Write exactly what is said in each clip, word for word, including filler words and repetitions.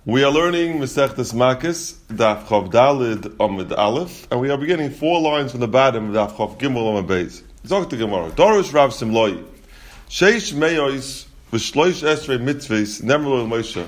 We are learning Masechtas Makis, Daf Chav Dalid Amud Aleph, and we are beginning four lines from the bottom of Daf Chav Gimel Amud Beis. Zok the Gemara. Dorish Rav Simloi. Sheish Meyois v'shloish esrei mitzvahs never Moshe.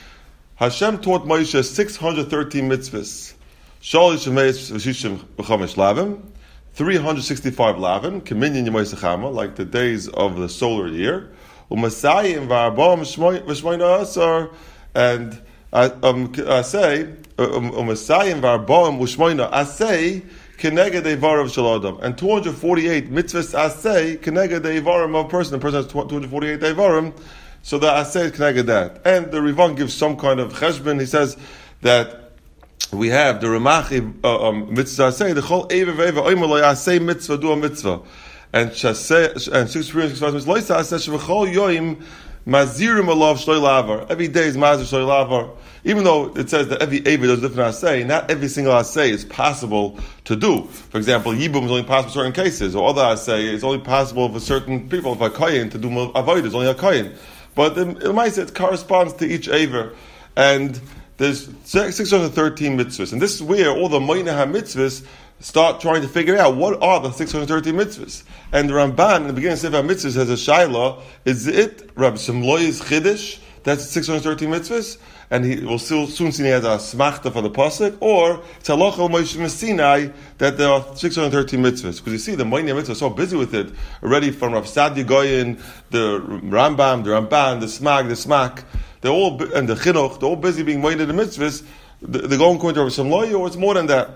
Hashem taught Moshe six hundred thirteen mitzvahs. Shalish Meis v'shishim v'chamesh lavim. three hundred sixty-five lavim. Keminyan Yemei Sechama, like the days of the solar year. U'masayim v'arba'am v'shmoina asar, and I um, I say u'masayim v'arba'am v'shmoina asay keneged eivarav shel adam, and two hundred forty-eight mitzvahs asay keneged eivarim of a person. The person has two hundred forty-eight eivarim, so the asay is keneged that. And the Rivan gives some kind of cheshbon. He says that we have the Ramachi uh, um, mitzvah asay the chol eiver v'eiver oimer lo asay mitzvah do a mitzvah, and shasay and six hundred sixty-five mitzvahs loisa asay shevachol yoim mazirim alav shloi lavar. Every day is mazir shloi lavar. Even though it says that every Eivid does different assay, not every single assay is possible to do. For example, Yibum is only possible in certain cases, or other assay is only possible for certain people, for a Kohen, to do Avodah is only a Kohen. But the Ilmaisa, it corresponds to each Eiver. And there's six hundred thirteen mitzvahs. And this is where all the Moinah HaMitzvahs start trying to figure out what are the six hundred thirteen mitzvahs. And the Ramban, in the beginning of Sefer HaMitzvahs, has a Shaila, is it Rabbi Shemloi's Chiddush? That's six hundred thirteen mitzvahs? And he will still soon see he has a smachta for the pasuk, or it's halacha Moshe Sinai that there are six hundred thirteen mitzvahs. Because you see, the Moinah mitzvah is so busy with it already, from Rav Sadia Goyen, the Rambam, the Ramban, the Smag, the Smak, they're all and the Chinuch, they're all busy being Moinah the mitzvahs. They're going according to Rav Shemloy, or it's more than that.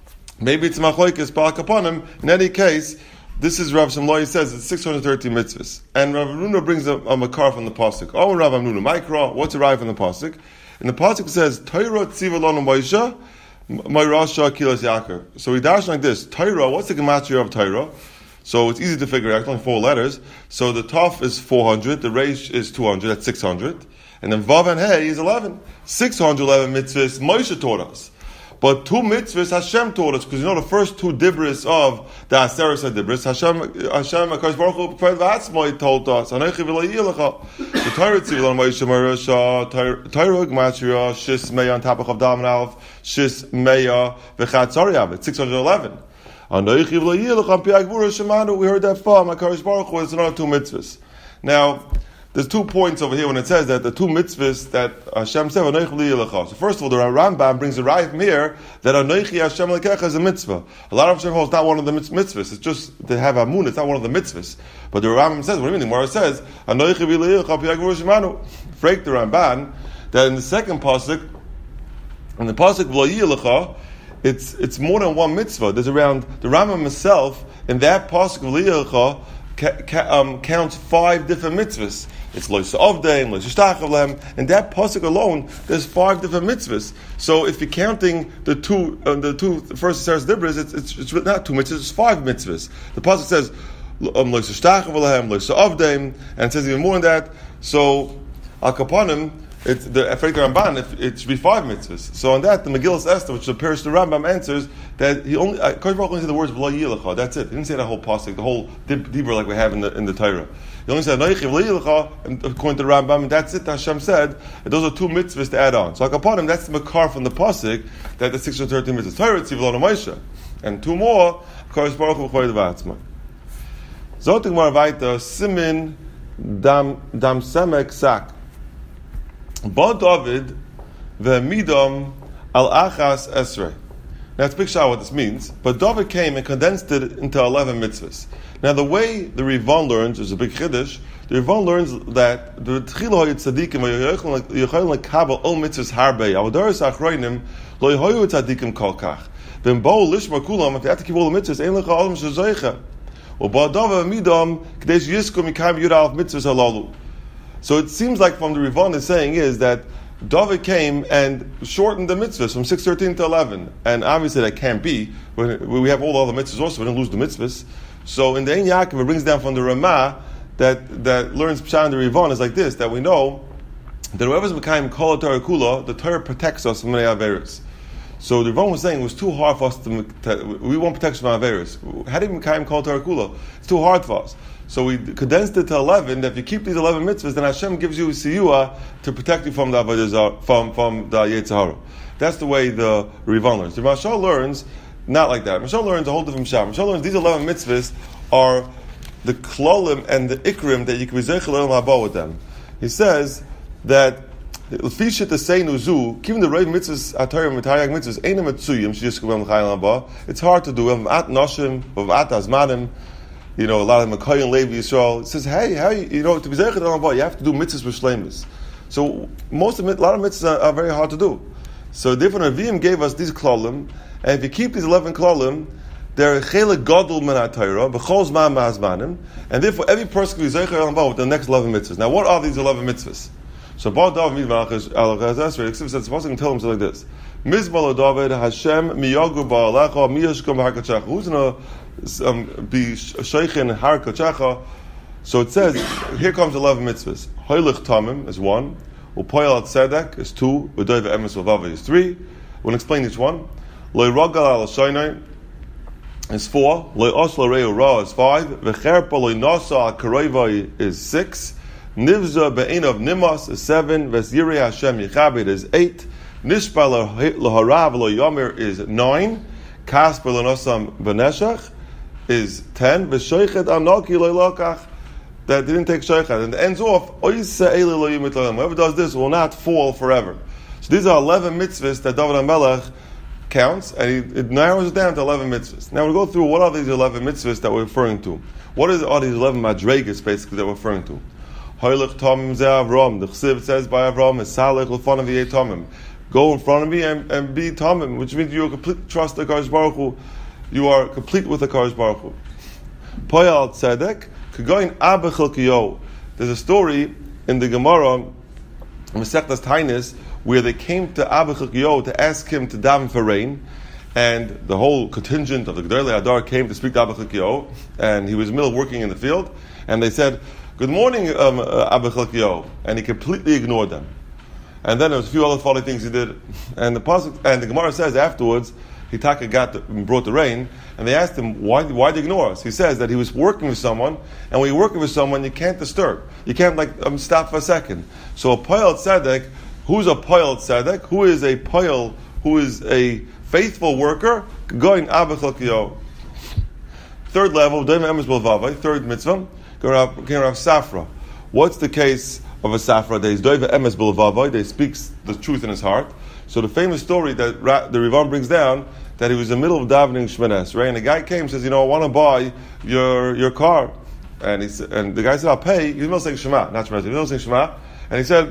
Maybe it's machlokes ba'al kapanim. In any case, this is Rav Shemloy says it's six hundred thirteen mitzvahs, and Rav Nuna brings a, a makar from the pasuk. Oh, Rav Nuna, Mikra, what's arrived from the pasuk? And the pasuk says, Torah tziva lanu Moshe, Moirasha kilos Yaakov. So we dash like this. Torah, what's the gematria of Torah? So it's easy to figure out, only four letters. So the Taf is four hundred, the Reish is two hundred, that's six hundred. And then Vav and Hey is eleven. six hundred eleven mitzvahs Moshe taught us. But two mitzvahs Hashem taught us, because you know the first two dibris of the Aseret dibris, Hashem, Hashem, HaKadosh Baruch Hu, P'ed V'atzmai told us, Anochi v'lo yilecha. The Torah tzivil on Moshe Marasha, Torah Gmatria, Shis Meya on top of Chavdam and Aleph, Shis Meya v'chat Tzariyav, six hundred eleven. Anochi v'lo yilecha, Pi Agvura Shemanu, we heard that from HaKadosh Baruch Hu, it's another two mitzvahs. Now, there's two points over here when it says that the two mitzvahs that Hashem said, Anochi v'lo. So first of all, the Rambam brings a raya from here that Anochi Hashem lekecha is a mitzvah. A lot of Hashem holds not one of the mitzvahs. It's just to have Amun. It's not one of the mitzvahs. But the Rambam says, what do you mean? The Gemara says, Anochi v'lo p'yagvur shemanu. Freak the Ramban that in the second pasuk, in the pasuk v'lo yilecha, it's it's more than one mitzvah. There's around the Rambam himself in that pasuk v'lo yilecha ca, ca, um, counts five different mitzvahs. It's lois avdeim, lois shtachavlem, and that pasuk alone, there's five different mitzvahs. So if you're counting the two, uh, the two the first seres dibras, it's, it's it's not two mitzvahs, it's five mitzvahs. The pasuk says um, lois shtachavlem, lois avdeim, and it says even more than that. So al kapanim, it's the Efrei Ramban, it should be five mitzvahs. So on that, the Megillas Esther, which appears to Rambam, answers that he only Kodesh Baruch Hu only said the words v'lo yilecha. That's it. He didn't say that whole pasuk, the whole dibur like we have in the in the Torah. He only said Noichi v'lo yilecha, and according to the Rambam, and that's it. Hashem said, and those are two mitzvahs to add on. So upon him, that's the makar from the pasuk that the six hundred thirteen mitzvahs. Torah tziv lo Moshe, and two more Kodesh Baruch Hu v'choy devatzma. Zotik mar vayta simin dam dam semek sak. Ba David ve'midam al achas esrei. Now it's a big shot what this means, but David came and condensed it into eleven mitzvahs. Now the way the Rivan learns is a big chiddush. The Rivan learns that the tchila hoyet tzadikim yochayim lekabel ol mitzvahs harbei avodaras achroinim lo yohoyu tzadikim kol kach. Then bo lishma kulam if they have to keep all the mitzvahs ein lecha adam shezoicha. Uba David ve'midam k'desh yisku mikayim yud alef mitzvahs halalu. So it seems like from the Rivan is saying is that David came and shortened the mitzvahs from six thirteen to eleven, and obviously that can't be. We have all the other mitzvahs also, we didn't lose the mitzvahs. So in the Ein Yaakov, it brings down from the Ramah that that learns Pshat in the Rivan is like this, that we know that whoever's Mekayim Kol Torah Kula, the Torah protects us from many Averis. So the Rivan was saying it was too hard for us to, to we want protection from Averis. How do you Mekayim Kol Torah Kula? It's too hard for us. So we condensed it to eleven. That if you keep these eleven mitzvahs, then Hashem gives you siyua to protect you from the avodah zarah, from from the yetzer hara. That's the way the Rivan learns. The Mashal learns not like that. Mashal learns a whole different shot. Mashal learns these eleven mitzvahs are the klolim and the ikrim that you can be zeichel olam haba with them. He says that l'fishet seinu zu, even the right mitzvahs atayim mitayag mitzvahs einam etzuyim sheyis kubam l'chayim haba. It's hard to do. At noshim of at azmanim. You know, a lot of Makkah and Levi Yisrael. It says, hey, how you, you know, to be zeichel olam haba, you have to do mitzvahs for shleimus. So most of it, a lot of mitzvahs are, are very hard to do. So different Ravim gave us these klolim, and if you keep these eleven klolim, they're chelik gadol min ha'Torah, b'chol zman ma'azmanim, and therefore every person can be zeichel olam haba with the next eleven mitzvahs. Now, what are these eleven mitzvahs? So Baal David Mizmalach Alachaz Esrei, except said, supposed to tell him like this: Mizmal David Hashem miyagu ba'alecha miyashkom harkachacha. Who's gonna um, be sheikhin harkachacha? So it says, here comes eleven mitzvahs. Hoilich tamim is one. Upoyal tzedek is two. Udoiv emes v'vava is three. We'll explain each one. Loi ragal al shaynai is four. Loi osla reu ra is five. V'cherpa loi nasa al karoivai is six. Nivza be'enav nimas is seven. V'zirei Hashem yichabed is eight. Nishpa laharav lo yomer is nine. Kasper l'nosam v'neshach is ten. V'shoichet anoki lo lokach, that didn't take shaychat, and it ends off, whoever does this will not fall forever. So these are eleven mitzvahs that David HaMelech counts, and he, it narrows it down to eleven mitzvahs. Now we'll go through what are these eleven mitzvahs that we're referring to. What is, are these eleven madregas, basically, that we're referring to? Hoilich tamim ze Avram. The Chsiv says by Avram, is salech l'fan of yeh tamim. Go in front of me and, and be tamim, which means you complete trust the Kadosh Baruch Hu. You are complete with the Kadosh Baruch Hu. Poyal tzedek. There's a story in the Gemara, Masechtas Tainis, where they came to Abba Chilkiyo to ask him to daven for rain, and the whole contingent of the Gedolei Hadar came to speak to Abba Chilkiyo, and he was in the middle of working in the field, and they said, "Good morning, um, uh, Abba Chilkiyo," and he completely ignored them. And then there was a few other funny things he did, and the pasuk, and the Gemara says afterwards, Hitaka got the, brought the rain, and they asked him, why why did he ignore us? He says that he was working with someone, and when you're working with someone, you can't disturb. You can't like um, stop for a second. So a poyel tzedek, who's a poyel tzedek? Who is a poyel, who is a faithful worker? Going Abba Chilkiyo. Third level, third mitzvah, Rav Safra. What's the case of a Safra? There is Doiva Emes Bilvavai, they speaks the truth in his heart. So the famous story that Ra- the Rivan brings down, that he was in the middle of davening Shmones, right? And the guy came and says, you know, I want to buy your your car. And he said, and the guy said, I'll pay. He was not saying Shema, not Shema. He was not saying Shema. And he said,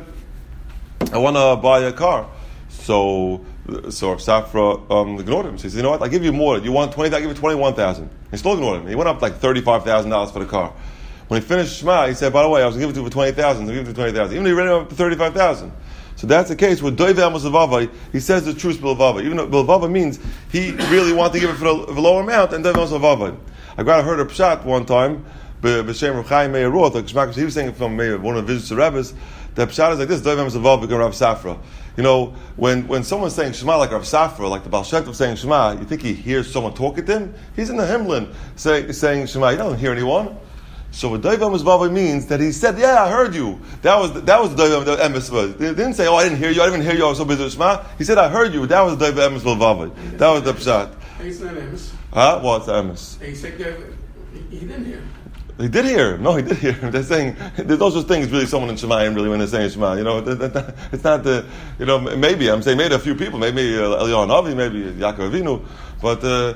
I want to buy a car. So, so Safra um, ignored him. So he said, you know what? I'll give you more. You want twenty? I'll give you twenty-one thousand. He still ignored him. He went up like thirty-five thousand dollars for the car. When he finished Shema, he said, by the way, I was going to give it to you for twenty thousand. I'll give it to you for twenty thousand. Even though he ran up to thirty-five thousand. So that's the case with Doiv Amos Levavai. He says the truth Bilvava. Even though Bilvava means he really wanted to give it for a, for a lower amount, and Doiv Amos Levavai. I got heard a pshat one time, B'Shem Rav Chaim Meir Roth, he was saying from one of the visits to Rebbe's, the pshat is like this: Doiv Amos Levavai, Rav Safra. You know, when, when someone's saying Shema like Rav Safra, like the Baal Shem Tov saying Shema, you think he hears someone talking to him? He's in the Himlin say, saying Shema. He doesn't hear anyone. So what Doiv Amos Levavai means that he said, "Yeah, I heard you." That was the, that was the Doiv Amos Levavai. He didn't say, "Oh, I didn't hear you. I didn't hear you. I was so busy with Shema." He said, "I heard you." That was the Doiv Amos Levavai. That was the pshat. He's not Amos. Huh? What's Amos? He said he didn't hear. He did hear him. No, he did hear him. They're saying there's no such thing as really someone in Shemayim really when they're saying Shema. You know, it's not the. You know, maybe I'm saying maybe a few people, maybe uh, Eliyahu Navi, maybe Yaakov Avinu, but. Uh,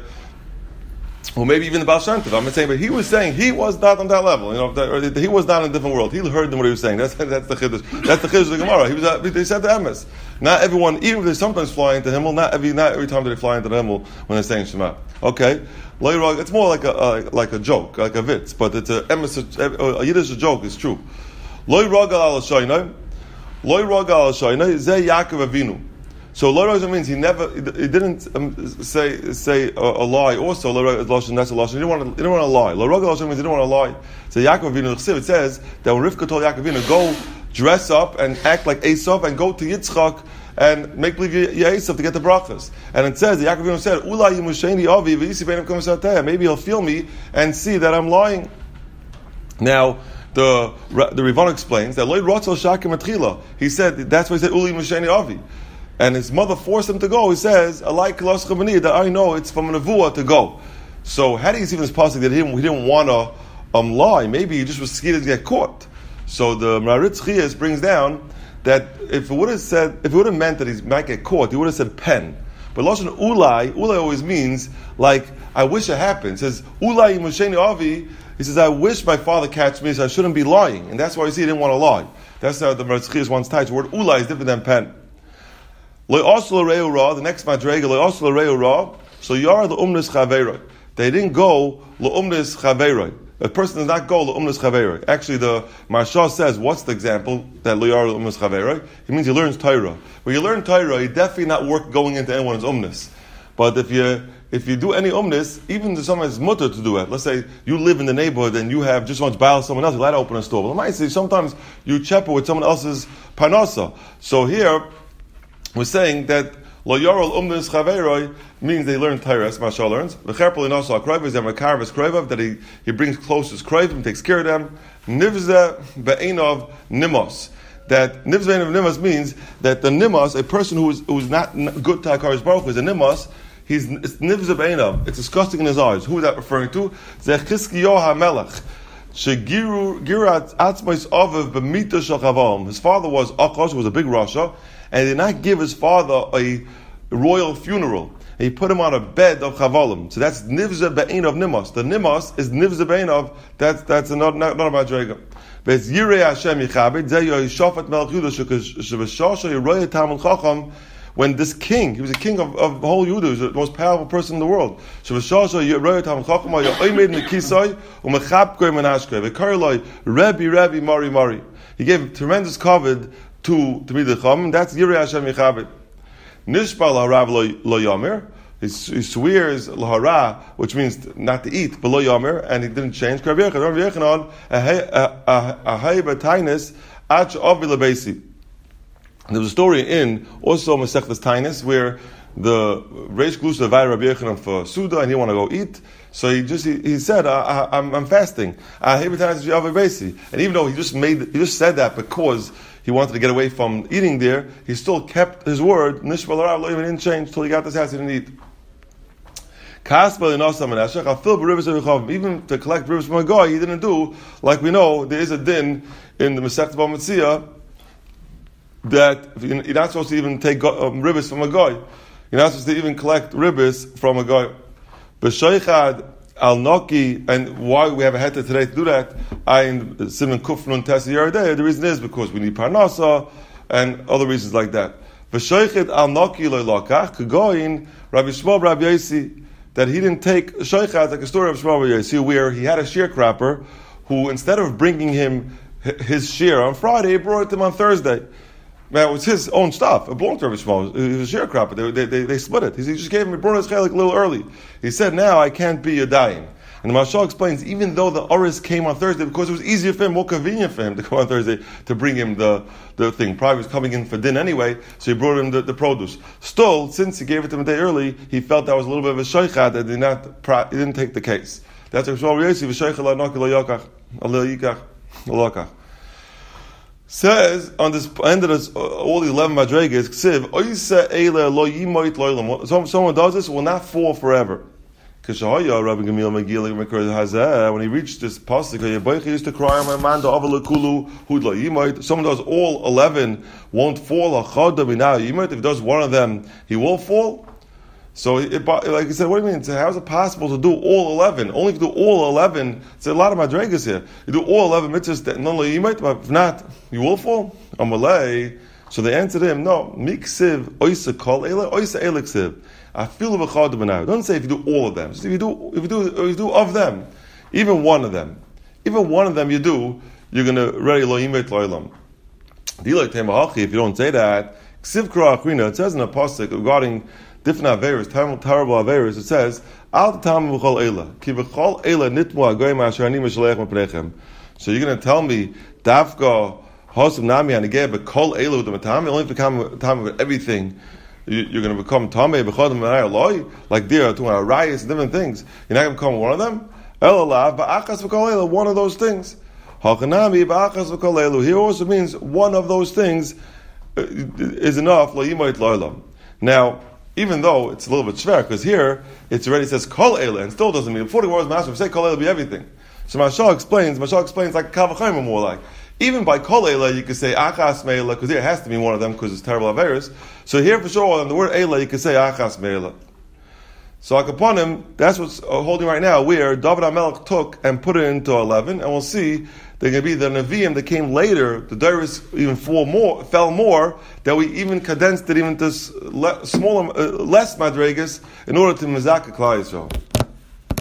Or maybe even the Baal Shem Tov. I'm not saying, but he was saying he was not on that level. You know, that, or he was not in a different world. He heard them what he was saying. That's that's the chiddush. That's the chiddush of the Gemara. He was. Uh, they said the emes. Not everyone, even if they sometimes fly into Himmel, not every not every time do they fly into the Himmel when they're saying Shema. Okay, it's more like a uh, like a joke, like a vitz, but it's a emes. A, a Yiddish joke is true. Loi ragal al shaynai, loi ragal al shaynai. Zeh Yaakov Avinu. So lo roza means he never, he didn't um, say say a, a lie. Also, lo roza that's a lashon. He didn't want to, he didn't want to lie. Lo roza means he didn't want to lie. So Yaakov Avinu, it says that when Rivka told Yaakov Avinu, go dress up and act like Esav and go to Yitzchak and make believe you're Esav to get the brachas. And it says that Yaakov Avinu said, Ula yimusheni avi v'yisi beinam k'masateh. Maybe he'll feel me and see that I'm lying. Now, the the Rivan explains that Loi Rotzel Shakim Atchila. He said that's why he said Uli Mesheni Avi, and his mother forced him to go. He says, "Alai Kilos Chavani," that I know it's from a nevuah to go. So, how do you see from this passage that he didn't, he didn't want to um, lie? Maybe he just was scared to get caught. So the Maharitz Chiyas brings down that if it would have said, if it would have meant that he might get caught, he would have said pen. But Lashon Ulai, Ulai always means like I wish it happened. It says Ulai Mesheni Avi. He says, I wish my father catch me, so I shouldn't be lying. And that's why you see he didn't want to lie. That's how the Marzchias wants tied. The word ulai is different than pen. The next madrega, so yar le'umnis chaveroi. They didn't go le'umnis chaveroi. A person does not go le'umnis chaveroi. Actually, the Marsha says, what's the example that yar le'umnis chaveroi? It means he learns Torah. When you learn Torah, you definitely not work going into anyone's umnis. But if you if you do any umnis, even to someone's mutter to do it. Let's say you live in the neighborhood and you have just want to buy someone else, you're allowed to open a store. Well, I might say sometimes you cheper with someone else's parnasa. So here we're saying that lo yarol umnis chaveroi means they learn Torah. As Mashal learns. V'cherpel inasa akroiv is makaris kroivav that he he brings closest kroivim, takes care of them. Nivze be'enov nimos. That nivze be'enov nimos means that the nimos, a person who is who is not good to Hakadosh Baruch Hu, is a nimos. He's nivza be'enav. It's disgusting in his eyes. Who is that referring to? Zechizkiyahu HaMelech. Shegiru girat atzmos aviv b'mita shel chavam. His father was Akash, who was a big Rasha, and he did not give his father a royal funeral. And he put him on a bed of chavalim. So that's nivza be'enav nimos. The nimos is nivza be'enav. That's that's not not, not about Drega. But it's Yirei Hashem Yichabed. Zeh Yishafat Melech Yudah Shevashasha Yiroyeh Talmud Chacham. When this king, he was a king of, of the whole Yudah, he was the most powerful person in the world. Rebbe, Rebbe, Mari, Mari. He gave tremendous covet to Tamid Chacham, and that's Yirei Hashem Yichabed. Nishbal harav lo yamir. He swears lahara, which means not to eat, but lo yamir, and he didn't change. There was a story in also Masechtas Tainis where the Reish Glusa invited Rabbi Yochanan for Suda and he wanted to go eat. So he just he, he said, I, I, I'm, I'm fasting. And even though he just made he just said that because he wanted to get away from eating there, he still kept his word. Nishbal harav lo didn't change until he got this house. He didn't eat. Even to collect rivers from a guy, he didn't do like we know. There is a din in the Masechtas Bava Metzia that you're not supposed to even take um, ribis from a guy. You're not supposed to even collect ribis from a guy. B'sheichad al noki, and why we have a heter today to do that? I in Simon Kufnun Tesi Yeridei. The reason is because we need parnasa and other reasons like that. B'sheichad al noki lo lokach k'goyin Rabbi Shmuel Rabbi Yosi, that he didn't take sheichad, like a story of Shmuel Rabbi Yosi where he had a sharecropper who instead of bringing him his share on Friday, he brought it to him on Thursday. Now, it was his own stuff. It belonged to Rabbi Shmuel. He was a sharecropper. They, they, they, they split it. He just gave him, he brought his chelik a little early. He said, now I can't be a dying. And the Mashal explains, even though the Oris came on Thursday, because it was easier for him, more convenient for him to come on Thursday to bring him the, the thing. Probably was coming in for din anyway, so he brought him the, the produce. Still, since he gave it to him a day early, he felt that was a little bit of a sheikhad that did not, he didn't take the case. That's what Shmuel Yossi, v'sheikhad la noki lo yakach, lo yikach, lo lakach. Says on this end of this, uh, all the eleven madregas, ksiv oisa eila lo yimoit loylam. So someone does this will not fall forever. Kishahaya Rabbi Gamil Megillah Mekor Hazeh. When he reached this pasuk, he used to cry, "My man, the avalukulu hud lo yimoit." Someone does all eleven won't fall. Achad mina yimoit. If he does one of them, he will fall. So, it, like he said, what do you mean? How is it possible to do all eleven? Only if you do all eleven, it's a lot of madregas here. You do all eleven mitzvahs, that not only you might, but if not, you will fall. Amalei. So they answered him, no, miksiv oisa kol ela oisa eliksiv. I feel of a chad b'nai. Don't say if you do all of them. Just if you do, if you do, if you do of them, even one of them, even one of them you do, you're gonna ready lo yimet lo ilam. If you don't say that, ksiv kra achrina. It says in a pasuk regarding different averos, terrible, terrible averos. It says, "Al tam v'chol ela, ki v'chol ela nitmu agoyim asher ani mishalech meprechem." So you're going to tell me dafka hosam nami anigeh b'kol ela with the matami, only if you become tam with everything, you, you're going to become tamei b'chodem v'nai aloi, like there to rayas and different things. You're not going to become one of them. Elalav ba'achas v'kol ela, one of those things. Hachanami ba'achas v'kol elu. Here also means one of those things is enough. Lo yimayit lo'elam. Now, even though it's a little bit shver, because here it already says kol elu, and still doesn't mean. Before the words master, we say kol elu be everything. So Mashal explains. Mashal explains like kavachayim more like. Even by kol elu, you could say achas me'ela, because here it has to be one of them because it's terrible averus. So here for sure on the word ela, you could say achas me'ela. So Akaponim, that's what's holding right now, where David HaMelech took and put it into eleven, and we'll see they're going to be the Nevi'im that came later, the Dairis even fall more, fell more, that we even condensed it even to smaller, uh, less Madregas in order to Mizaka Klal Yisrael.